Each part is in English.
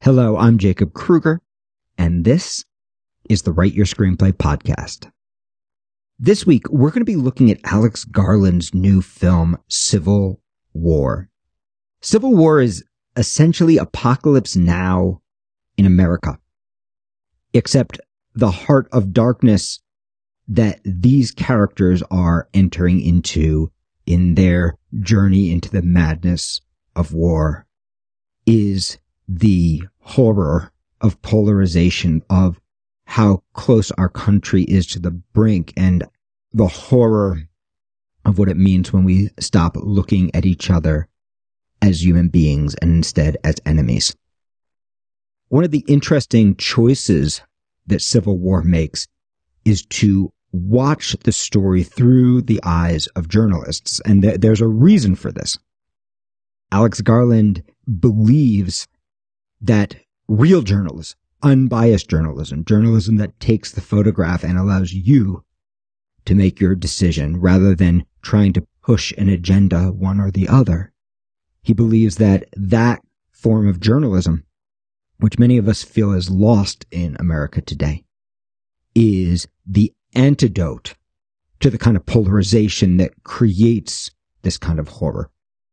Hello, I'm Jacob Kruger, and this is the Write Your Screenplay podcast. This week, we're going to be looking at Alex Garland's new film, Civil War. Civil War is essentially Apocalypse Now in America, except the heart of darkness that these characters are entering into in their journey into the madness of war is the horror of polarization, of how close our country is to the brink, and the horror of what it means when we stop looking at each other as human beings and instead as enemies. One of the interesting choices that Civil War makes is to watch the story through the eyes of journalists, and there's a reason for this. Alex Garland believes that real journalism, unbiased journalism that takes the photograph and allows you to make your decision rather than trying to push an agenda one or the other. He believes that that form of journalism, which many of us feel is lost in America today, is the antidote to the kind of polarization that creates this kind of horror.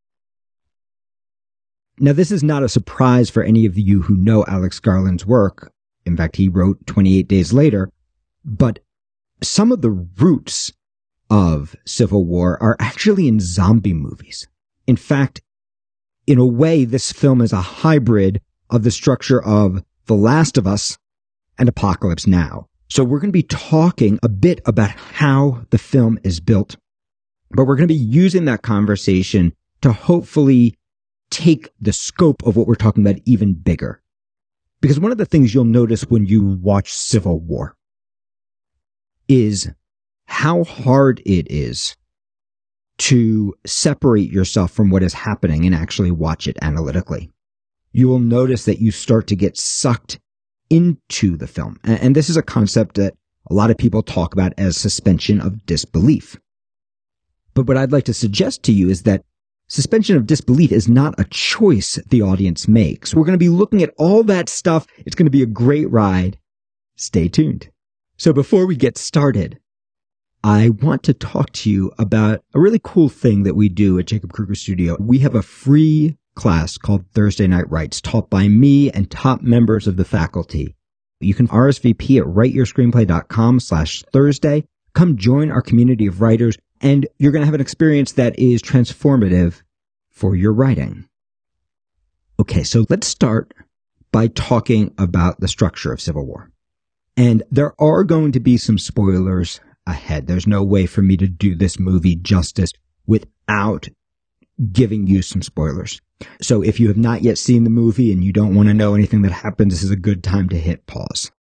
Now, this is not a surprise for any of you who know Alex Garland's work. In fact, he wrote 28 Days Later. But some of the roots of Civil War are actually in zombie movies. In fact, in a way, this film is a hybrid of the structure of The Last of Us and Apocalypse Now. So we're going to be talking a bit about how the film is built, but we're going to be using that conversation to hopefully take the scope of what we're talking about even bigger. Because one of the things you'll notice when you watch Civil War is how hard it is to separate yourself from what is happening and actually watch it analytically. You will notice that you start to get sucked into the film. And this is a concept that a lot of people talk about as suspension of disbelief. But what I'd like to suggest to you is that suspension of disbelief is not a choice the audience makes. We're going to be looking at all that stuff. It's going to be a great ride. Stay tuned. So before we get started, I want to talk to you about a really cool thing that we do at Jacob Kruger Studio. We have a free class called Thursday Night Writes, taught by me and top members of the faculty. You can RSVP at writeyourscreenplay.com/Thursday. Come join our community of writers, and you're going to have an experience that is transformative for your writing. Okay, so let's start by talking about the structure of Civil War. And there are going to be some spoilers ahead. There's no way for me to do this movie justice without giving you some spoilers. So if you have not yet seen the movie and you don't want to know anything that happens, this is a good time to hit pause.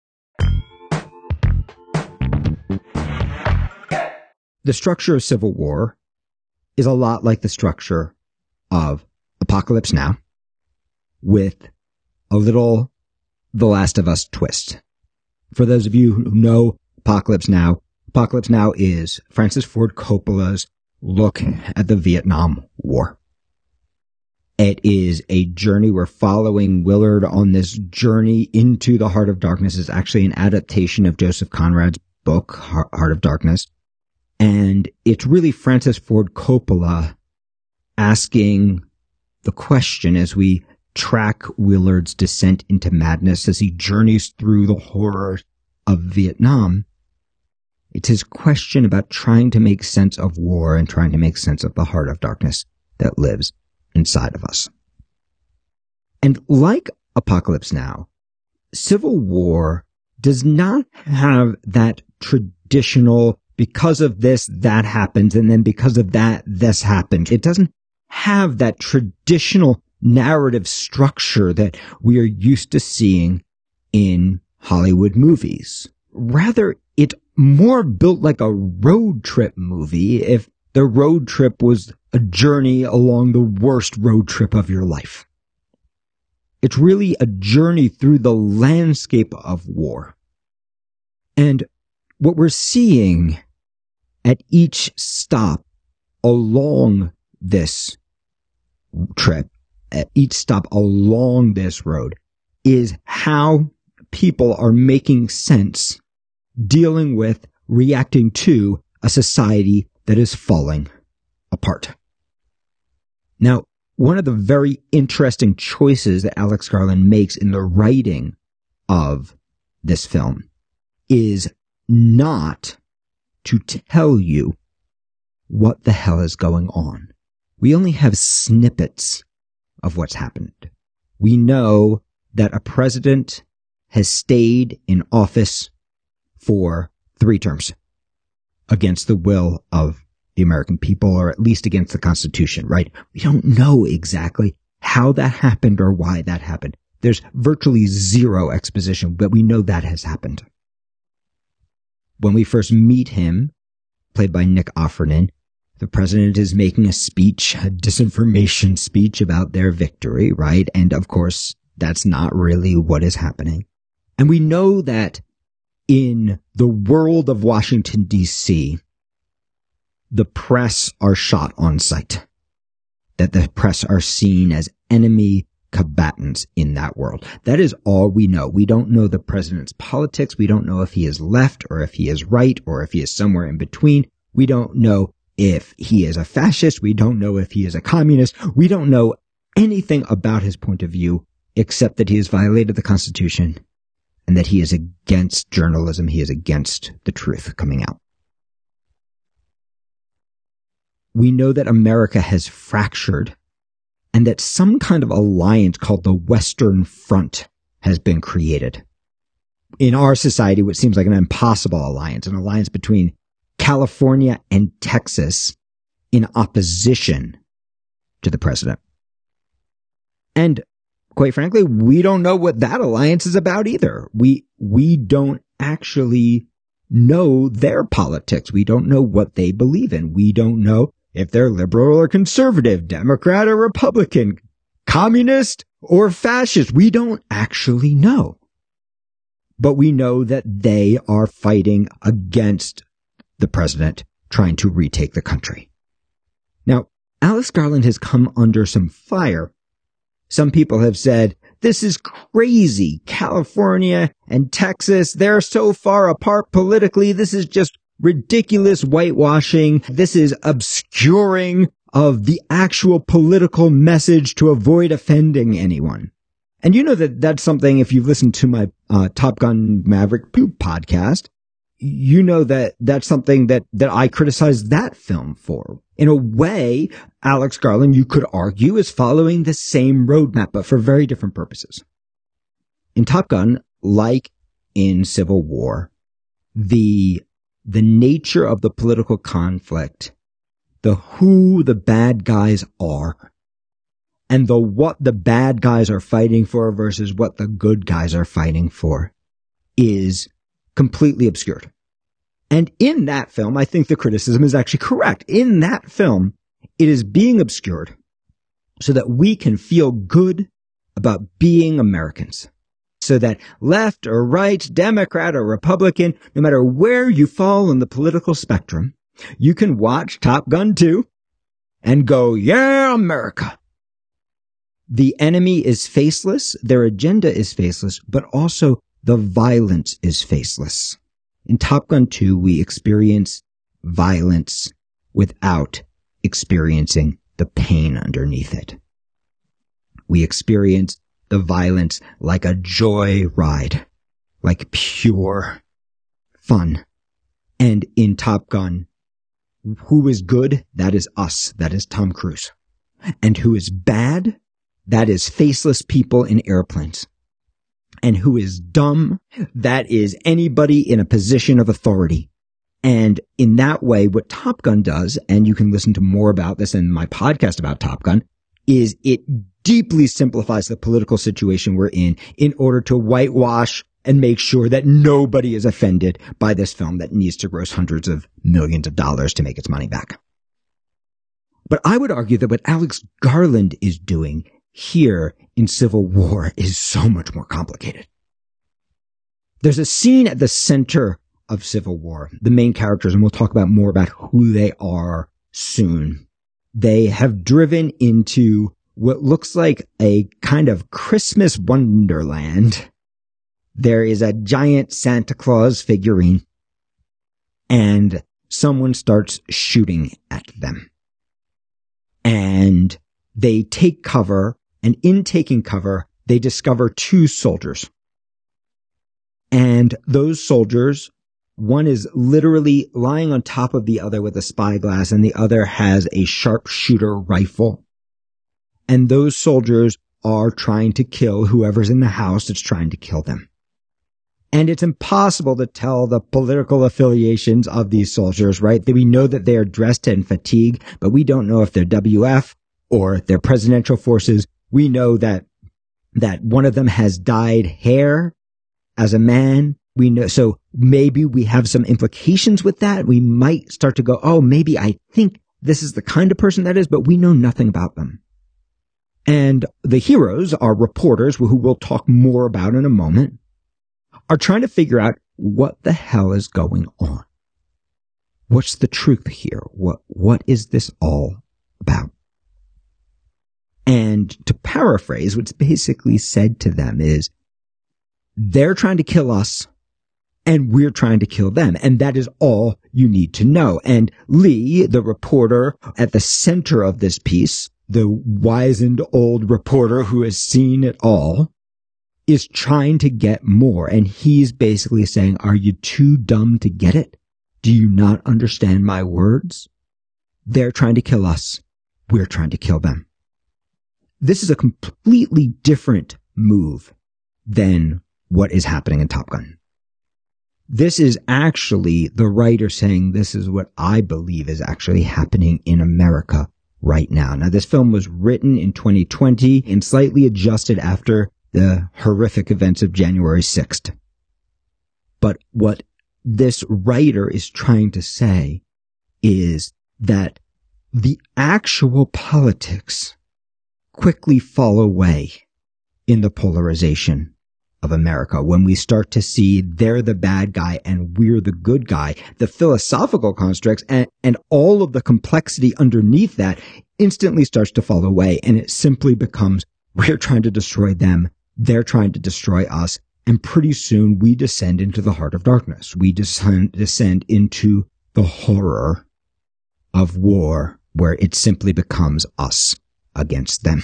The structure of Civil War is a lot like the structure of Apocalypse Now, with a little The Last of Us twist. For those of you who know Apocalypse Now is Francis Ford Coppola's look at the Vietnam War. It is a journey. We're following Willard on this journey into the heart of darkness. It's actually an adaptation of Joseph Conrad's book, Heart of Darkness. And it's really Francis Ford Coppola asking the question as we track Willard's descent into madness as he journeys through the horrors of Vietnam. It's his question about trying to make sense of war and trying to make sense of the heart of darkness that lives inside of us. And like Apocalypse Now, Civil War does not have that traditional, because of this, that happens, and then because of that, this happens. It doesn't have that traditional narrative structure that we are used to seeing in Hollywood movies. Rather, it's more built like a road trip movie, if the road trip was a journey along the worst road trip of your life. It's really a journey through the landscape of war. And what we're seeing at each stop along this trip, at each stop along this road, is how people are making sense, dealing with, reacting to a society that is falling apart. Now, one of the very interesting choices that Alex Garland makes in the writing of this film is not to tell you what the hell is going on. We only have snippets of what's happened. We know that a president has stayed in office for 3 terms against the will of the American people, or at least against the Constitution, right? We don't know exactly how that happened or why that happened. There's virtually zero exposition, but we know that has happened. When we first meet him, played by Nick Offerman, the president is making a speech, a disinformation speech about their victory, right? And of course, that's not really what is happening. And we know that in the world of Washington, D.C., the press are shot on sight, that the press are seen as enemy combatants in that world. That is all we know. We don't know the president's politics. We don't know if he is left or if he is right or if he is somewhere in between. We don't know if he is a fascist. We don't know if he is a communist. We don't know anything about his point of view except that he has violated the Constitution and that he is against journalism. He is against the truth coming out. We know that America has fractured and that some kind of alliance called the Western Front has been created. In our society, which seems like an impossible alliance, an alliance between California and Texas in opposition to the president. And quite frankly, we don't know what that alliance is about either. We don't actually know their politics. We don't know what they believe in. We don't know if they're liberal or conservative, Democrat or Republican, communist or fascist. We don't actually know. But we know that they are fighting against the president, trying to retake the country. Now, Alex Garland has come under some fire. Some people have said, this is crazy. California and Texas, they're so far apart politically. This is just ridiculous whitewashing. This is obscuring of the actual political message to avoid offending anyone. And you know that that's something, if you've listened to my Top Gun Maverick podcast, you know that that's something that I criticized that film for. In a way, Alex Garland, you could argue, is following the same roadmap, but for very different purposes. In Top Gun, like in Civil War, the nature of the political conflict, the who the bad guys are, and the what the bad guys are fighting for versus what the good guys are fighting for is completely obscured. And in that film, I think the criticism is actually correct. In that film, it is being obscured so that we can feel good about being Americans. So that left or right, Democrat or Republican, no matter where you fall in the political spectrum, you can watch Top Gun 2 and go, yeah, America. The enemy is faceless, their agenda is faceless, but also the violence is faceless. In Top Gun 2, we experience violence without experiencing the pain underneath it. We experience the violence like a joy ride, like pure fun. And in Top Gun, who is good? That is us. That is Tom Cruise. And who is bad? That is faceless people in airplanes. And who is dumb? That is anybody in a position of authority. And in that way, what Top Gun does, and you can listen to more about this in my podcast about Top Gun, is it deeply simplifies the political situation we're in order to whitewash and make sure that nobody is offended by this film that needs to gross hundreds of millions of dollars to make its money back. But I would argue that what Alex Garland is doing here in Civil War is so much more complicated. There's a scene at the center of Civil War. The main characters, and we'll talk about more about who they are soon. They have driven into what looks like a kind of Christmas wonderland. There is a giant Santa Claus figurine, and someone starts shooting at them. And they take cover, and in taking cover, they discover two soldiers. And those soldiers, one is literally lying on top of the other with a spyglass, and the other has a sharpshooter rifle. And those soldiers are trying to kill whoever's in the house that's trying to kill them. And it's impossible to tell the political affiliations of these soldiers, right? We know that they are dressed in fatigue, but we don't know if they're WF or they're presidential forces. We know that one of them has dyed hair as a man. We know, so maybe we have some implications with that. We might start to go, oh, maybe I think this is the kind of person that is, but we know nothing about them. And the heroes are reporters, who we'll talk more about in a moment, are trying to figure out what the hell is going on. What's the truth here? What is this all about? And to paraphrase, what's basically said to them is, they're trying to kill us, and we're trying to kill them. And that is all you need to know. And Lee, the reporter at the center of this piece, the wizened old reporter who has seen it all, is trying to get more. And he's basically saying, are you too dumb to get it? Do you not understand my words? They're trying to kill us. We're trying to kill them. This is a completely different move than what is happening in Top Gun. This is actually the writer saying, this is what I believe is actually happening in America right now. Now, this film was written in 2020 and slightly adjusted after the horrific events of January 6th. But what this writer is trying to say is that the actual politics quickly fall away in the polarization of America. When we start to see they're the bad guy and we're the good guy, the philosophical constructs and all of the complexity underneath that instantly starts to fall away. And it simply becomes, we're trying to destroy them. They're trying to destroy us. And pretty soon we descend into the heart of darkness. We descend into the horror of war, where it simply becomes us against them.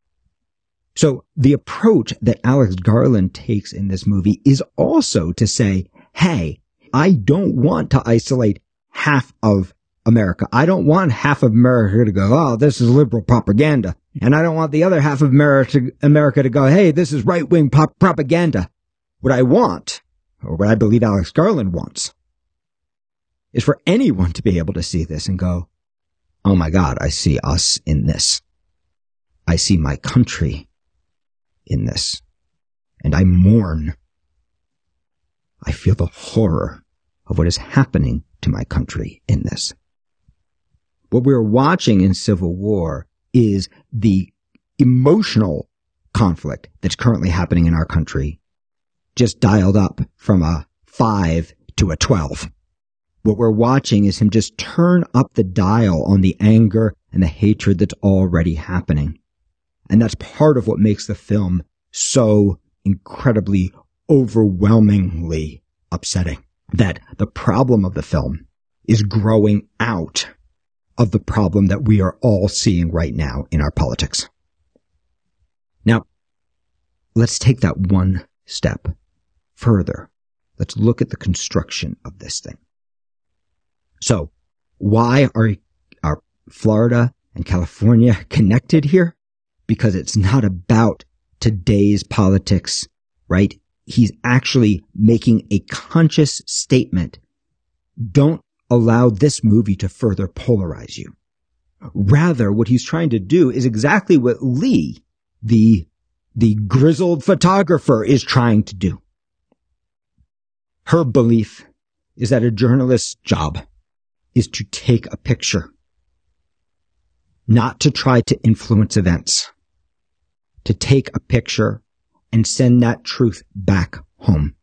So the approach that Alex Garland takes in this movie is also to say, hey, I don't want to isolate half of America. I don't want half of America to go, oh, this is liberal propaganda. And I don't want the other half of America to go, hey, this is right-wing propaganda. What I want, or what I believe Alex Garland wants, is for anyone to be able to see this and go, oh my God, I see us in this. I see my country in this. And I mourn. I feel the horror of what is happening to my country in this. What we're watching in Civil War is the emotional conflict that's currently happening in our country, just dialed up from a 5 to a 12. What we're watching is him just turn up the dial on the anger and the hatred that's already happening. And that's part of what makes the film so incredibly, overwhelmingly upsetting. That the problem of the film is growing out of the problem that we are all seeing right now in our politics. Now, let's take that one step further. Let's look at the construction of this thing. So, why are Florida and California connected here? Because it's not about today's politics, right? He's actually making a conscious statement. Don't allow this movie to further polarize you. Rather, what he's trying to do is exactly what Lee, the grizzled photographer, is trying to do. Her belief is that a journalist's job is to take a picture, not to try to influence events, to take a picture and send that truth back home.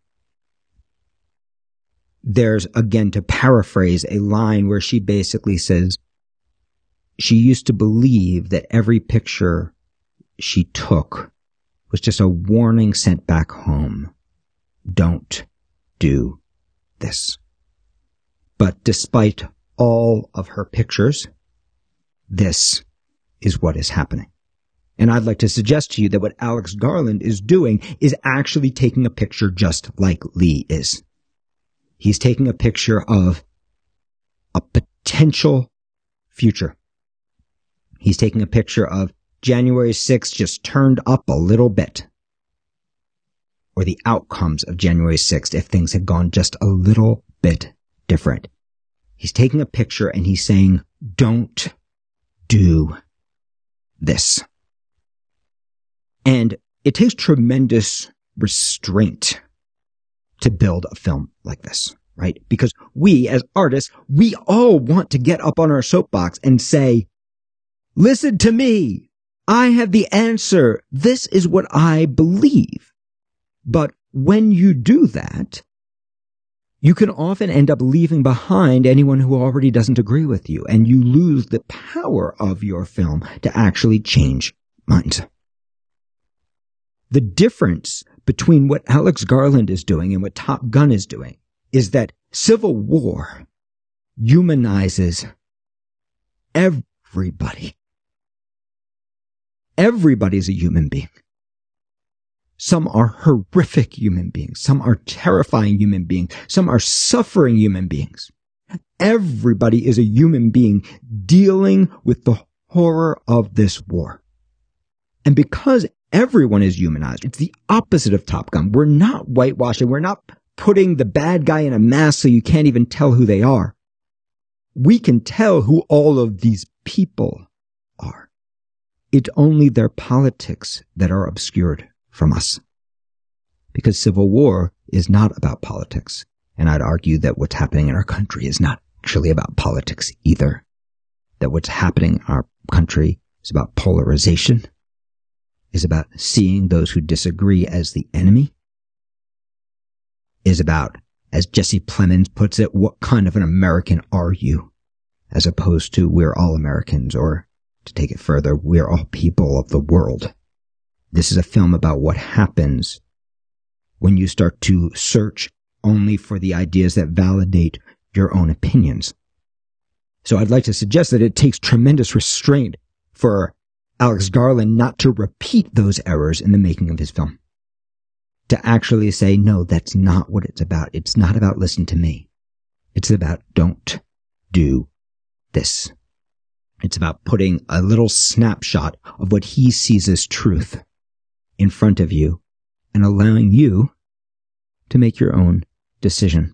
There's, again, to paraphrase, a line where she basically says she used to believe that every picture she took was just a warning sent back home. Don't do this. But despite all of her pictures, this is what is happening. And I'd like to suggest to you that what Alex Garland is doing is actually taking a picture just like Lee is. He's taking a picture of a potential future. He's taking a picture of January 6th just turned up a little bit. Or the outcomes of January 6th if things had gone just a little bit different. He's taking a picture and he's saying, don't do this. And it takes tremendous restraint to build a film like this, right? Because we, as artists, we all want to get up on our soapbox and say, listen to me. I have the answer. This is what I believe. But when you do that, you can often end up leaving behind anyone who already doesn't agree with you, and you lose the power of your film to actually change minds. The difference between what Alex Garland is doing and what Top Gun is doing is that Civil War humanizes everybody. Everybody's a human being. Some are horrific human beings. Some are terrifying human beings. Some are suffering human beings. Everybody is a human being dealing with the horror of this war. And because everyone is humanized, it's the opposite of Top Gun. We're not whitewashing. We're not putting the bad guy in a mask so you can't even tell who they are. We can tell who all of these people are. It's only their politics that are obscured from us. Because Civil War is not about politics. And I'd argue that what's happening in our country is not actually about politics either. That what's happening in our country is about polarization, is about seeing those who disagree as the enemy, is about, as Jesse Plemons puts it, what kind of an American are you? As opposed to we're all Americans, or to take it further, we're all people of the world. This is a film about what happens when you start to search only for the ideas that validate your own opinions. So I'd like to suggest that it takes tremendous restraint for Alex Garland not to repeat those errors in the making of his film. To actually say, no, that's not what it's about. It's not about listen to me. It's about don't do this. It's about putting a little snapshot of what he sees as truth in front of you and allowing you to make your own decision.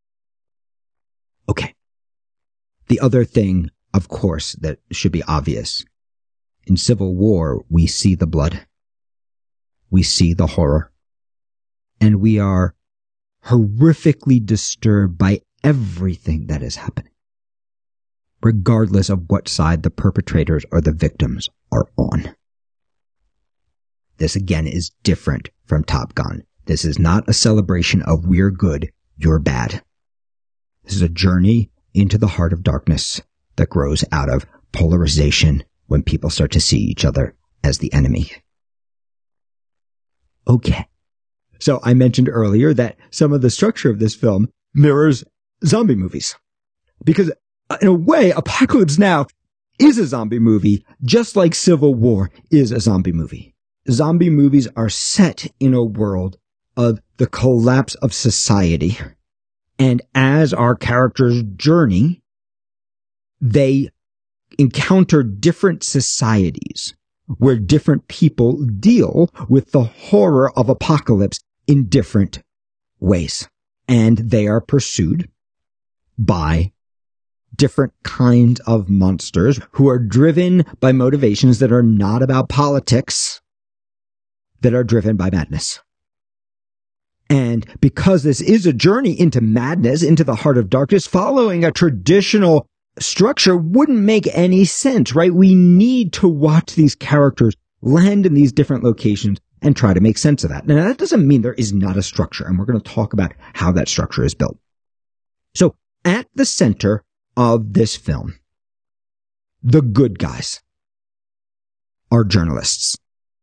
Okay. The other thing, of course, that should be obvious. In Civil War, we see the blood. We see the horror. And we are horrifically disturbed by everything that is happening, regardless of what side the perpetrators or the victims are on. This again is different from Top Gun. This is not a celebration of we're good, you're bad. This is a journey into the heart of darkness that grows out of polarization when people start to see each other as the enemy. Okay. So I mentioned earlier that some of the structure of this film mirrors zombie movies. Because in a way, Apocalypse Now is a zombie movie, just like Civil War is a zombie movie. Zombie movies are set in a world of the collapse of society. And as our characters journey, they encounter different societies where different people deal with the horror of apocalypse in different ways. And they are pursued by different kinds of monsters who are driven by motivations that are not about politics, that are driven by madness. And because this is a journey into madness, into the heart of darkness, following a traditional structure wouldn't make any sense, right? We need to watch these characters land in these different locations and try to make sense of that. Now, that doesn't mean there is not a structure, and we're going to talk about how that structure is built. So, at the center of this film, the good guys are journalists.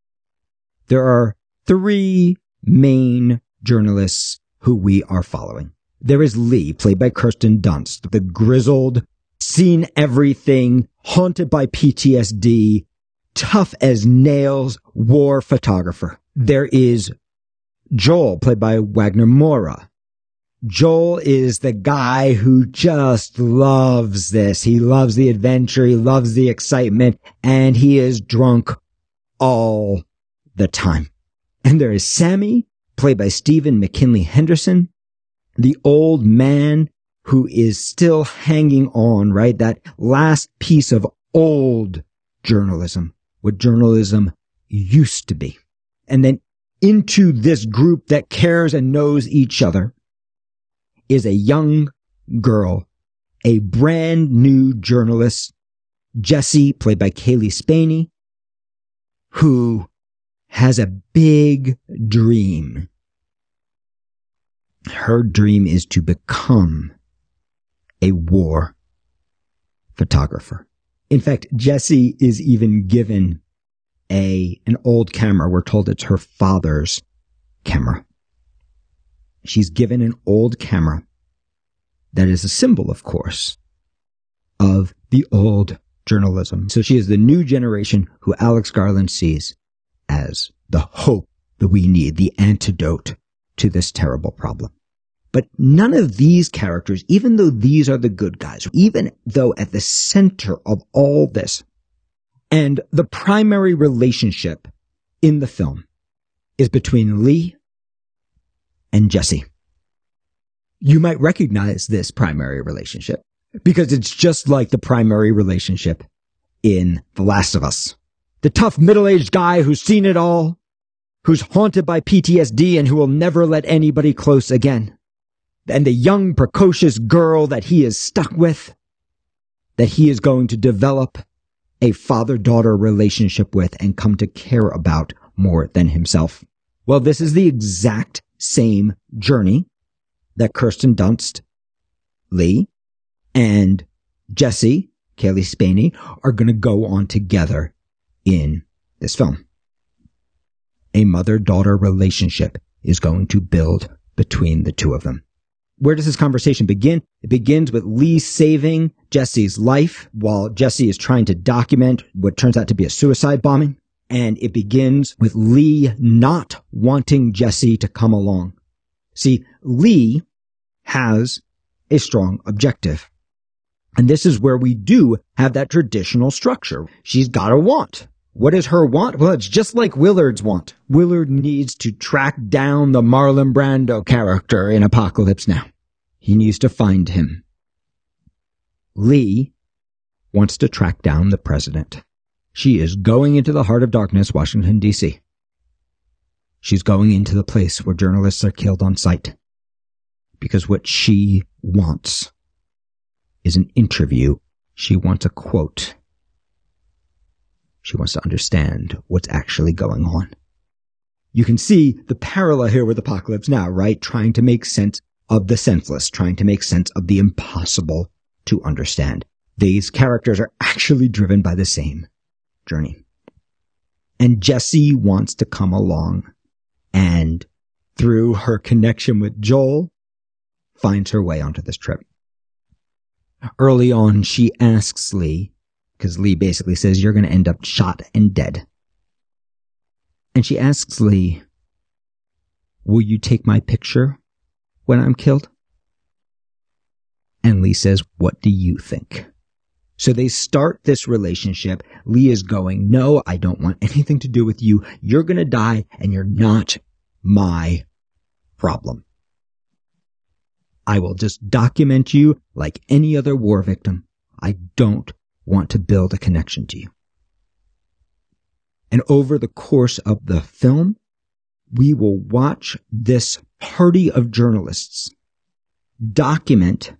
there are three main journalists who we are following. There is Lee, played by Kirsten Dunst, the grizzled, seen everything, haunted by PTSD, tough as nails war photographer. There is Joel, played by Wagner Moura. Joel is the guy who just loves this. He loves the adventure. He loves the excitement, and he is drunk all the time. And there is Sammy, played by Stephen McKinley Henderson, the old man who is still hanging on, right? That last piece of old journalism, what journalism used to be. And then into this group that cares and knows each other is a young girl, a brand new journalist, Jessie, played by Kaylee Spaney, who has a big dream. Her dream is to become a war photographer. In fact, Jessie is even given an old camera. We're told it's her father's camera. She's given an old camera that is a symbol, of course, of the old journalism. So she is the new generation who Alex Garland sees as the hope that we need, the antidote to this terrible problem. But none of these characters, even though these are the good guys, even though at the center of all this, and the primary relationship in the film is between Lee and Jessie. You might recognize this primary relationship because it's just like the primary relationship in The Last of Us. The tough middle-aged guy who's seen it all, who's haunted by PTSD and who will never let anybody close again. And the young, precocious girl that he is stuck with, that he is going to develop a father-daughter relationship with and come to care about more than himself. Well, this is the exact same journey that Kirsten Dunst, Lee, and Jessie, Kaylee Spaney, are going to go on together in this film. A mother-daughter relationship is going to build between the two of them. Where does this conversation begin? It begins with Lee saving Jessie's life while Jessie is trying to document what turns out to be a suicide bombing. And it begins with Lee not wanting Jessie to come along. See, Lee has a strong objective. And this is where we do have that traditional structure. She's got a want. What is her want? Well, it's just like Willard's want. Willard needs to track down the Marlon Brando character in Apocalypse Now. He needs to find him. Lee wants to track down the president. She is going into the heart of darkness, Washington, D.C. She's going into the place where journalists are killed on sight. Because what she wants is an interview. She wants a quote. She wants to understand what's actually going on. You can see the parallel here with Apocalypse Now, right? Trying to make sense of the senseless, trying to make sense of the impossible to understand. These characters are actually driven by the same journey. And Jessie wants to come along and, through her connection with Joel, finds her way onto this trip. Early on, she asks Lee, because Lee basically says, you're going to end up shot and dead. And she asks Lee, will you take my picture when I'm killed? And Lee says, what do you think? So they start this relationship. Lee is going, no, I don't want anything to do with you. You're going to die and you're not my problem. I will just document you like any other war victim. I don't want to build a connection to you. And over the course of the film, we will watch this party of journalists document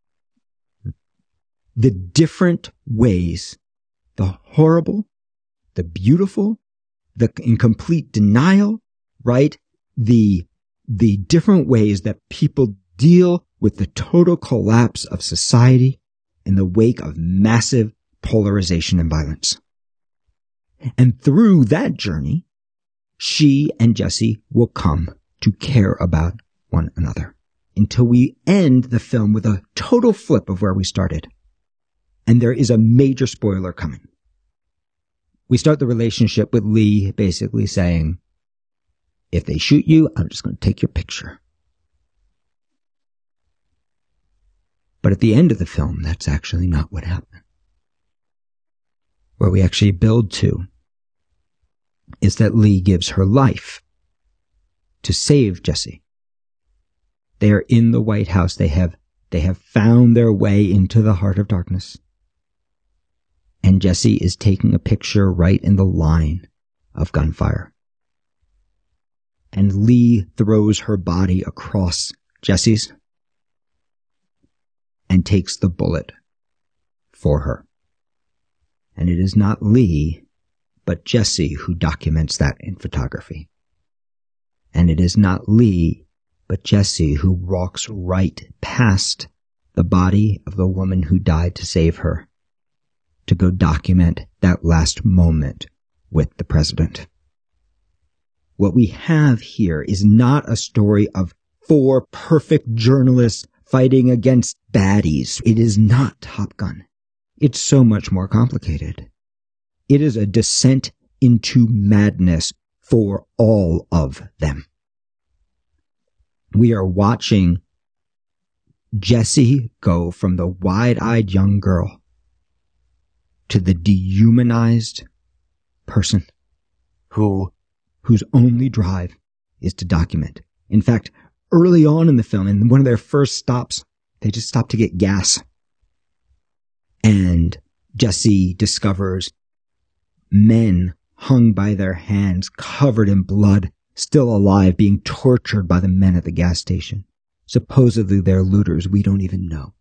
the different ways, the horrible, the beautiful, the incomplete denial, right? The different ways that people deal with the total collapse of society in the wake of massive polarization and violence. And through that journey, she and Jesse will come to care about one another until we end the film with a total flip of where we started. And there is a major spoiler coming. We start the relationship with Lee basically saying, if they shoot you, I'm just going to take your picture. But at the end of the film, that's actually not what happened. Where we actually build to is that Lee gives her life to save Jesse. They are in the White House. They have found their way into the heart of darkness. And Jesse is taking a picture right in the line of gunfire. And Lee throws her body across Jesse's and takes the bullet for her. And it is not Lee, but Jesse who documents that in photography. And it is not Lee, but Jesse who walks right past the body of the woman who died to save her to go document that last moment with the president. What we have here is not a story of 4 perfect journalists fighting against baddies. It is not Top Gun. It's so much more complicated. It is a descent into madness for all of them. We are watching Jesse go from the wide-eyed young girl to the dehumanized person whose only drive is to document. In fact, early on in the film, in one of their first stops, they just stop to get gas. And Jesse discovers men hung by their hands, covered in blood, still alive, being tortured by the men at the gas station. Supposedly they're looters. We don't even know.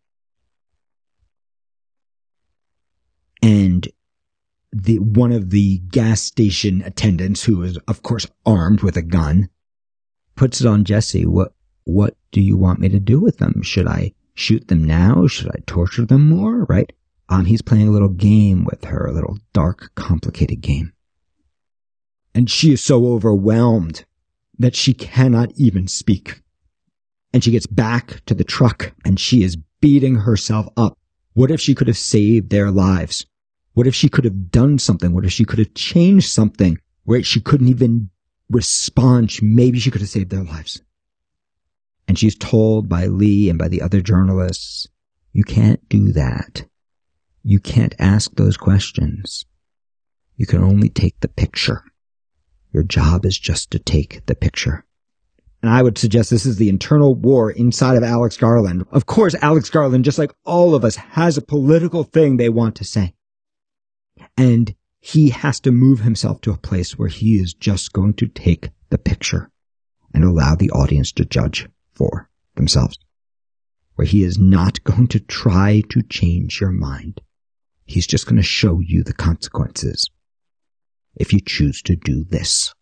And one of the gas station attendants, who is, of course, armed with a gun, puts it on Jesse. What do you want me to do with them? Should I shoot them now? Should I torture them more? Right? He's playing a little game with her, a little dark, complicated game. And she is so overwhelmed that she cannot even speak. And she gets back to the truck and she is beating herself up. What if she could have saved their lives? What if she could have done something? What if she could have changed something where she couldn't even respond? Maybe she could have saved their lives. And she's told by Lee and by the other journalists, you can't do that. You can't ask those questions. You can only take the picture. Your job is just to take the picture. And I would suggest this is the internal war inside of Alex Garland. Of course, Alex Garland, just like all of us, has a political thing they want to say. And he has to move himself to a place where he is just going to take the picture and allow the audience to judge for themselves. Where he is not going to try to change your mind. He's just going to show you the consequences if you choose to do this.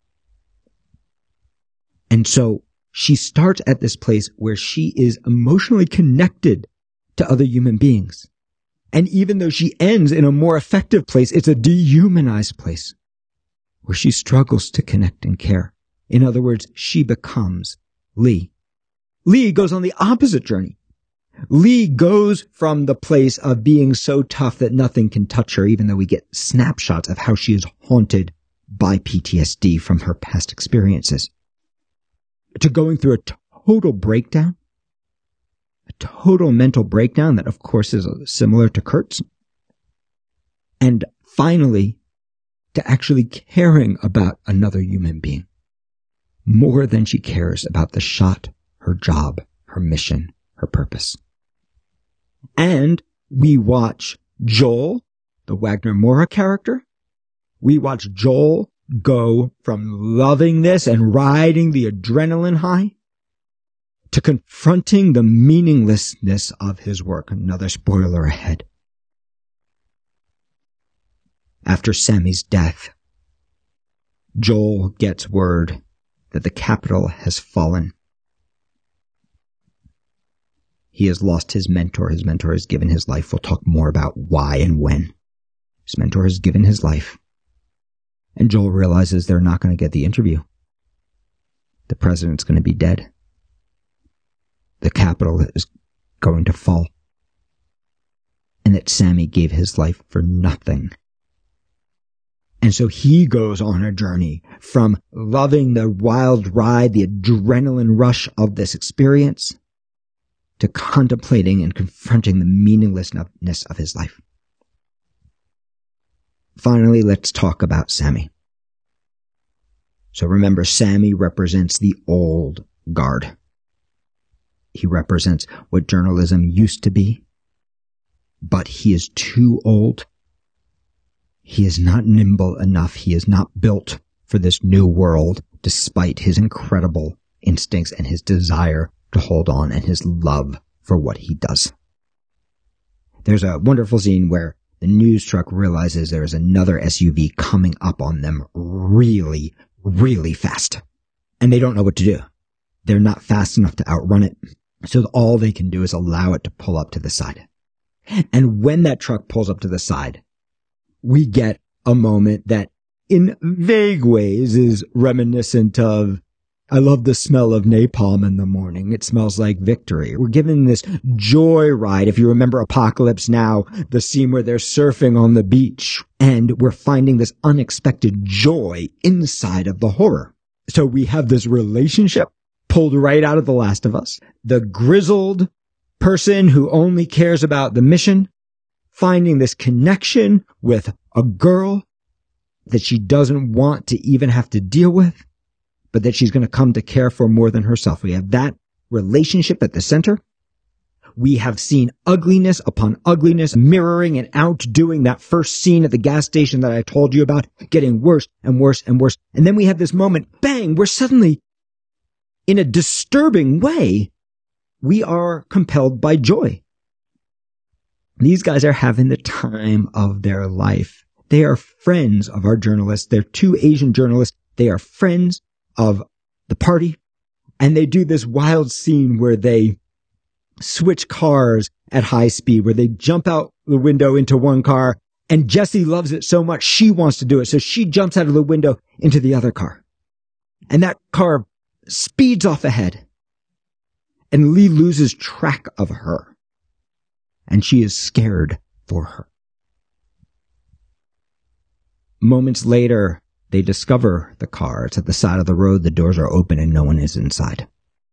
And so she starts at this place where she is emotionally connected to other human beings. And even though she ends in a more effective place, it's a dehumanized place where she struggles to connect and care. In other words, she becomes Lee. Lee goes on the opposite journey. Lee goes from the place of being so tough that nothing can touch her, even though we get snapshots of how she is haunted by PTSD from her past experiences, to going through a total breakdown, a total mental breakdown that, of course, is similar to Kurt's, and finally to actually caring about another human being more than she cares about the shot, her job, her mission, her purpose. And we watch Joel, the Wagner Moura character. We watch Joel go from loving this and riding the adrenaline high to confronting the meaninglessness of his work. Another spoiler ahead. After Sammy's death, Joel gets word that the Capitol has fallen. He has lost his mentor. His mentor has given his life. We'll talk more about why and when. His mentor has given his life. And Joel realizes they're not going to get the interview. The president's going to be dead. The Capitol is going to fall. And that Sammy gave his life for nothing. And so he goes on a journey from loving the wild ride, the adrenaline rush of this experience, to contemplating and confronting the meaninglessness of his life. Finally, let's talk about Sammy. So remember, Sammy represents the old guard. He represents what journalism used to be, but he is too old. He is not nimble enough. He is not built for this new world, despite his incredible instincts and his desire to hold on and his love for what he does. There's a wonderful scene where the news truck realizes there is another SUV coming up on them really, really fast. And they don't know what to do. They're not fast enough to outrun it. So all they can do is allow it to pull up to the side. And when that truck pulls up to the side, we get a moment that in vague ways is reminiscent of, I love the smell of napalm in the morning. It smells like victory. We're given this joy ride. If you remember Apocalypse Now, the scene where they're surfing on the beach, and we're finding this unexpected joy inside of the horror. So we have this relationship pulled right out of The Last of Us. The grizzled person who only cares about the mission, finding this connection with a girl that she doesn't want to even have to deal with, but that she's going to come to care for more than herself. We have that relationship at the center. We have seen ugliness upon ugliness, mirroring and outdoing that first scene at the gas station that I told you about, getting worse and worse and worse. And then we have this moment, bang, where suddenly, in a disturbing way, we are compelled by joy. These guys are having the time of their life. They are friends of our journalists. They're two Asian journalists. They are friends of the party. And they do this wild scene where they switch cars at high speed, where they jump out the window into one car. And Jessie loves it so much, she wants to do it. So she jumps out of the window into the other car. And that car speeds off ahead. And Lee loses track of her. And she is scared for her. Moments later, they discover the car. It's at the side of the road. The doors are open and no one is inside.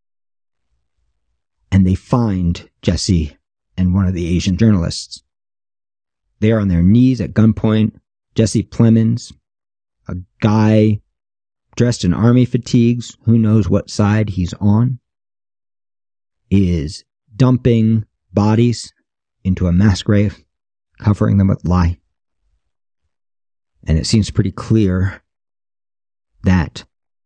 And they find Jessie and one of the Asian journalists. They are on their knees at gunpoint. Jesse Plemons, a guy dressed in army fatigues, who knows what side he's on, is dumping bodies into a mass grave, covering them with lye. And it seems pretty clear that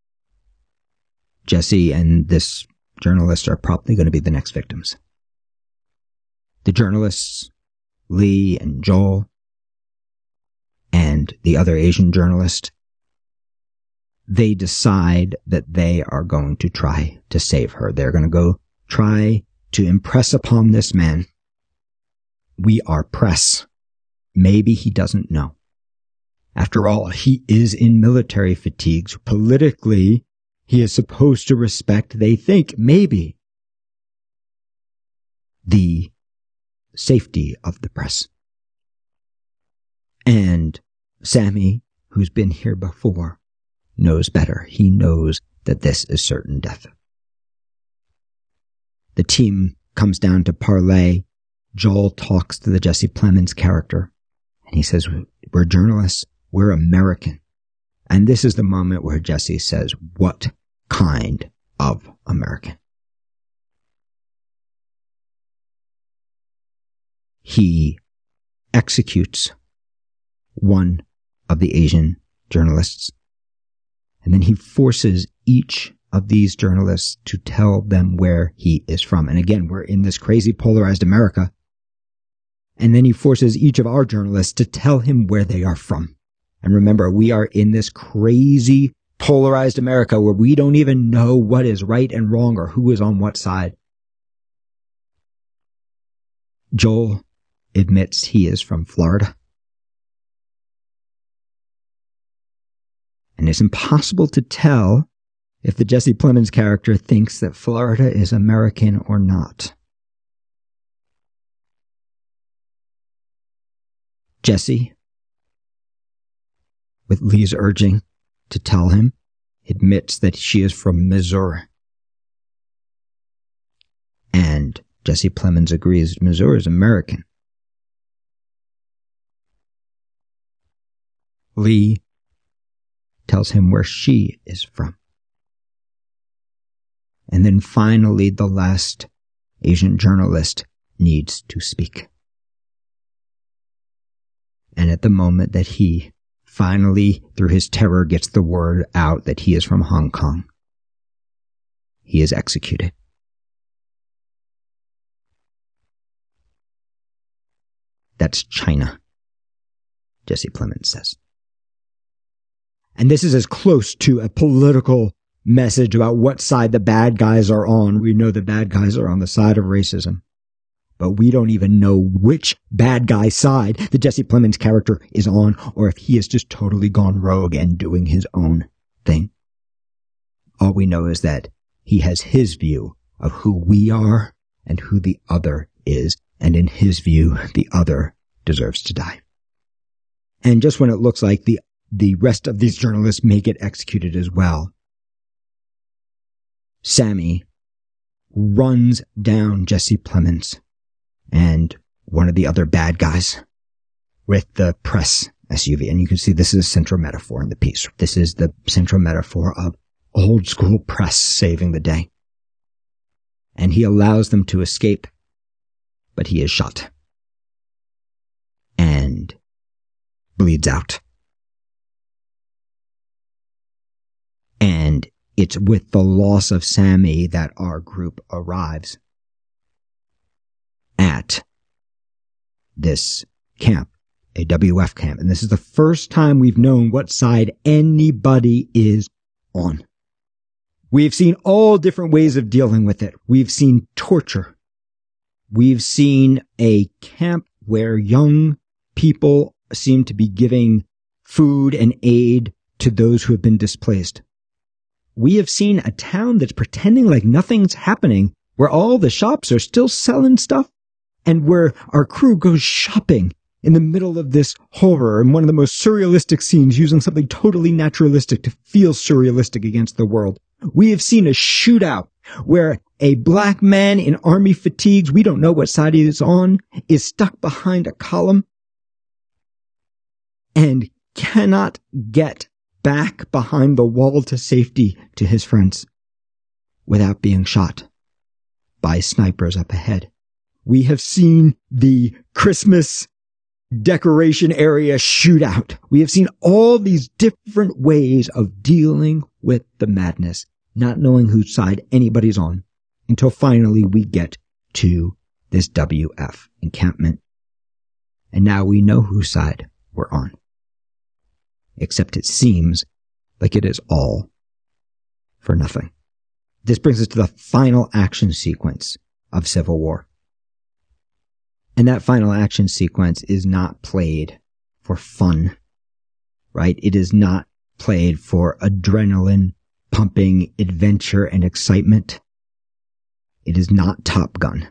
Jesse and this journalist are probably going to be the next victims. The journalists, Lee and Joel, and the other Asian journalist, they decide that they are going to try to save her. They're going to go try to impress upon this man, we are press. Maybe he doesn't know. After all, he is in military fatigues. Politically, he is supposed to respect, they think, maybe, the safety of the press. And Sammy, who's been here before, knows better. He knows that this is certain death. The team comes down to parley. Joel talks to the Jesse Plemons character, and he says, we're journalists. We're American. And this is the moment where Jesse says, what kind of American? He executes one of the Asian journalists, and then he forces each of these journalists to tell them where he is from. And again, we're in this crazy polarized America. And then he forces each of our journalists to tell him where they are from. And remember, we are in this crazy polarized America where we don't even know what is right and wrong or who is on what side. Joel admits he is from Florida. And it's impossible to tell if the Jesse Plemons character thinks that Florida is American or not. Jesse, with Lee's urging to tell him, admits that she is from Missouri. And Jesse Plemons agrees Missouri is American. Lee tells him where she is from. And then finally, the last Asian journalist needs to speak. And at the moment that he finally, through his terror, gets the word out that he is from Hong Kong, he is executed. That's China, Jesse Plemons says. And this is as close to a political message about what side the bad guys are on. We know the bad guys are on the side of racism, but we don't even know which bad guy side the Jesse Plemons character is on, or if he has just totally gone rogue and doing his own thing. All we know is that he has his view of who we are and who the other is, and in his view, the other deserves to die. And just when it looks like the rest of these journalists may get executed as well, Sammy runs down Jesse Plemons and one of the other bad guys with the press SUV. And you can see this is a central metaphor in the piece. This is the central metaphor of old school press saving the day. And he allows them to escape, but he is shot and bleeds out. And it's with the loss of Sammy that our group arrives at this camp, a WF camp. And this is the first time we've known what side anybody is on. We've seen all different ways of dealing with it. We've seen torture. We've seen a camp where young people seem to be giving food and aid to those who have been displaced. We have seen a town that's pretending like nothing's happening, where all the shops are still selling stuff, and where our crew goes shopping in the middle of this horror, in one of the most surrealistic scenes, using something totally naturalistic to feel surrealistic against the world. We have seen a shootout where a black man in army fatigues, we don't know what side he is on, is stuck behind a column and cannot get back behind the wall to safety to his friends without being shot by snipers up ahead. We have seen the Christmas decoration area shootout. We have seen all these different ways of dealing with the madness, not knowing whose side anybody's on, until finally we get to this WF encampment. And now we know whose side we're on. Except it seems like it is all for nothing. This brings us to the final action sequence of Civil War. And that final action sequence is not played for fun, right? It is not played for adrenaline pumping adventure and excitement. It is not Top Gun.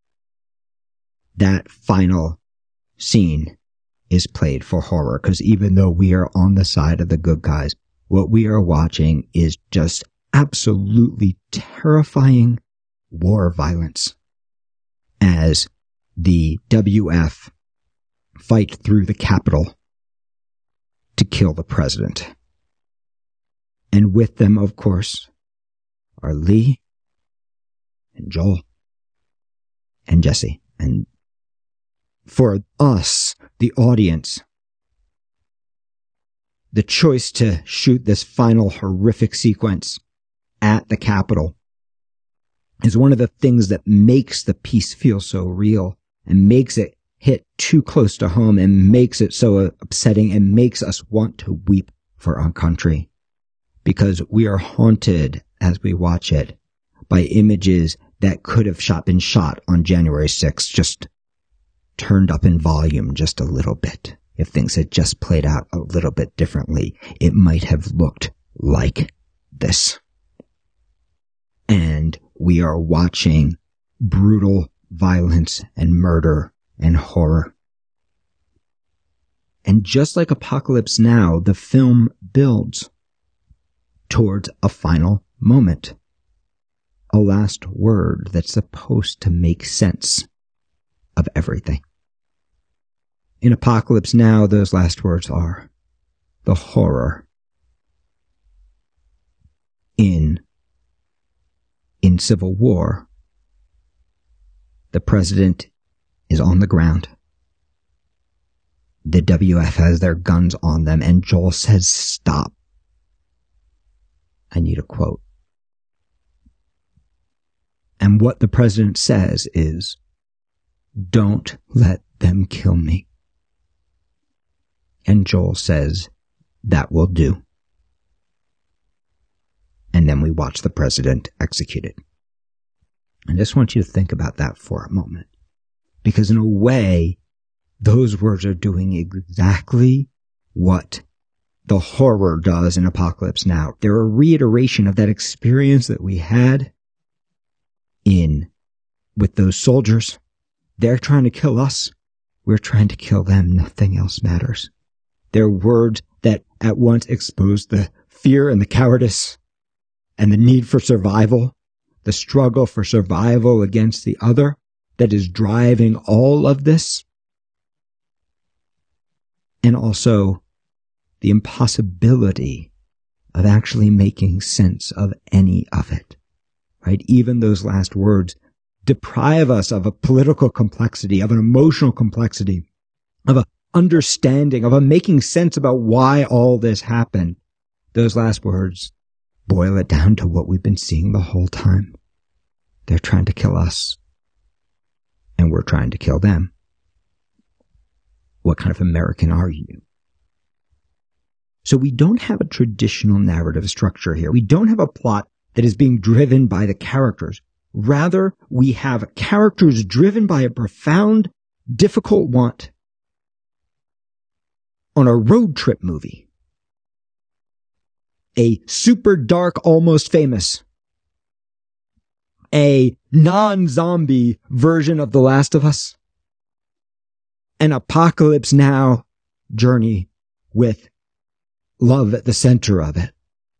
That final scene is played for horror, because even though we are on the side of the good guys, what we are watching is just absolutely terrifying war violence as the WF fight through the Capitol to kill the president. And with them, of course, are Lee and Joel and Jesse. And for us, the audience, the choice to shoot this final horrific sequence at the Capitol is one of the things that makes the piece feel so real and makes it hit too close to home and makes it so upsetting and makes us want to weep for our country, because we are haunted as we watch it by images that could have been shot on January 6th, just turned up in volume just a little bit. if things had just played out a little bit differently, it might have looked like this. And we are watching brutal violence and murder and horror. And just like Apocalypse Now, the film builds towards a final moment, a last word that's supposed to make sense of everything. In Apocalypse Now, those last words are the horror. In Civil War, the president is on the ground. The WF has their guns on them, and Joel says, "Stop." I need a quote. And what the president says is, "Don't let them kill me." And Joel says, "That will do." And then we watch the president executed. I just want you to think about that for a moment. Because in a way, those words are doing exactly what the horror does in Apocalypse Now. They're a reiteration of that experience that we had with those soldiers. They're trying to kill us. We're trying to kill them. Nothing else matters. They're words that at once expose the fear and the cowardice and the need for survival, the struggle for survival against the other that is driving all of this. And also the impossibility of actually making sense of any of it, right? Even those last words deprive us of a political complexity, of an emotional complexity, of a understanding, of a making sense about why all this happened. Those last words boil it down to what we've been seeing the whole time. They're trying to kill us, and we're trying to kill them. What kind of American are you? So we don't have a traditional narrative structure here. We don't have a plot that is being driven by the characters. Rather, we have characters driven by a profound, difficult want on a road trip movie. A super dark, Almost Famous. A non-zombie version of The Last of Us. An Apocalypse Now journey with love at the center of it.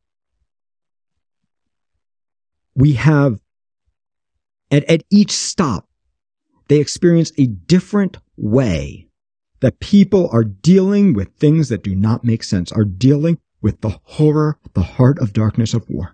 We have, at each stop, they experience a different way that people are dealing with things that do not make sense, are dealing with the horror, the heart of darkness of war.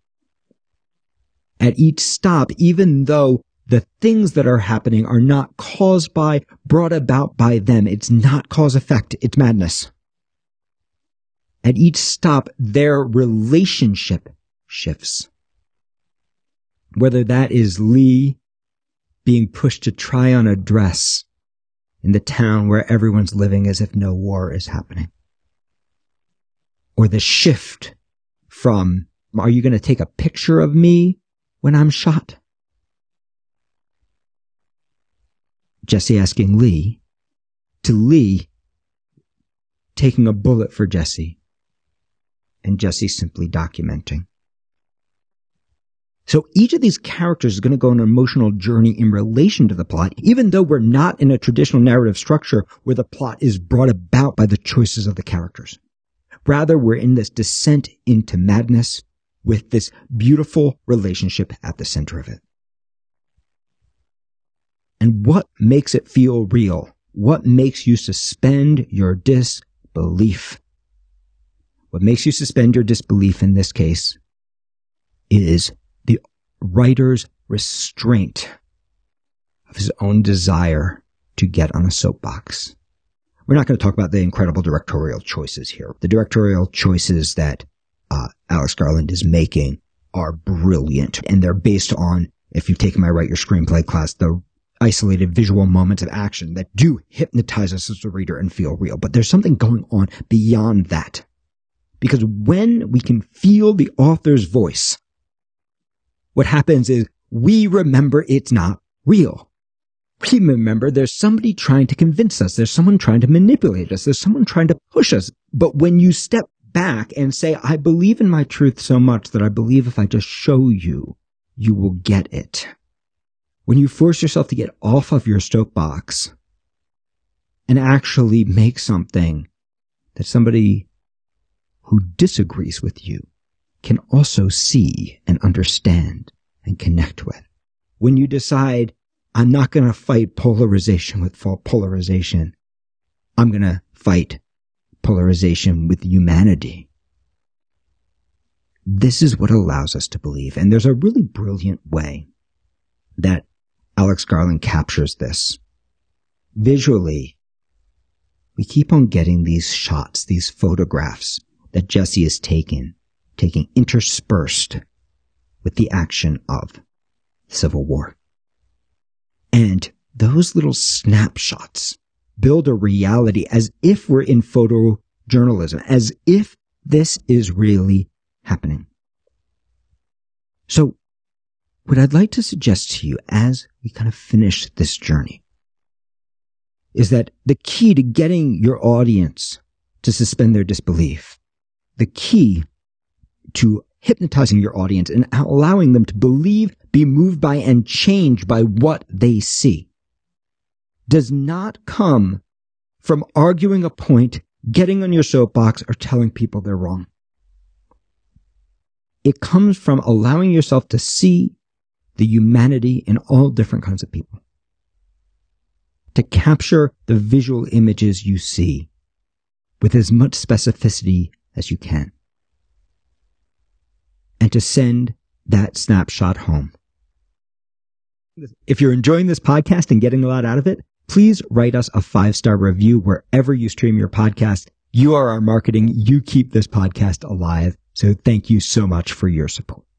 At each stop, even though the things that are happening are not caused by, brought about by them, it's not cause-effect, it's madness. At each stop, their relationship shifts. Whether that is Lee being pushed to try on a dress in the town where everyone's living as if no war is happening. Or the shift from, are you going to take a picture of me when I'm shot? Jesse asking Lee, to Lee taking a bullet for Jesse, and Jesse simply documenting. So each of these characters is going to go on an emotional journey in relation to the plot, even though we're not in a traditional narrative structure where the plot is brought about by the choices of the characters. Rather, we're in this descent into madness with this beautiful relationship at the center of it. And what makes it feel real? What makes you suspend your disbelief? What makes you suspend your disbelief in this case is the writer's restraint of his own desire to get on a soapbox. We're not going to talk about the incredible directorial choices here. The directorial choices that Alex Garland is making are brilliant, and they're based on, if you've taken my Write Your Screenplay class, the isolated visual moments of action that do hypnotize us as a reader and feel real. But there's something going on beyond that. Because when we can feel the author's voice, what happens is we remember it's not real. remember there's somebody trying to convince us. There's someone trying to manipulate us. There's someone trying to push us. But when you step back and say, I believe in my truth so much that I believe if I just show you, you will get it. When you force yourself to get off of your soapbox and actually make something that somebody who disagrees with you can also see and understand and connect with. When you decide, I'm not going to fight polarization with polarization. I'm going to fight polarization with humanity. This is what allows us to believe. And there's a really brilliant way that Alex Garland captures this. Visually, we keep on getting these shots, these photographs that Jesse is taking interspersed with the action of the Civil War. And those little snapshots build a reality as if we're in photojournalism, as if this is really happening. So what I'd like to suggest to you as we kind of finish this journey is that the key to getting your audience to suspend their disbelief, the key to hypnotizing your audience and allowing them to believe, be moved by, and changed by what they see, does not come from arguing a point, getting on your soapbox, or telling people they're wrong. It comes from allowing yourself to see the humanity in all different kinds of people, to capture the visual images you see with as much specificity as you can, and to send that snapshot home. If you're enjoying this podcast and getting a lot out of it, please write us a 5-star review wherever you stream your podcast. You are our marketing. You keep this podcast alive. So thank you so much for your support.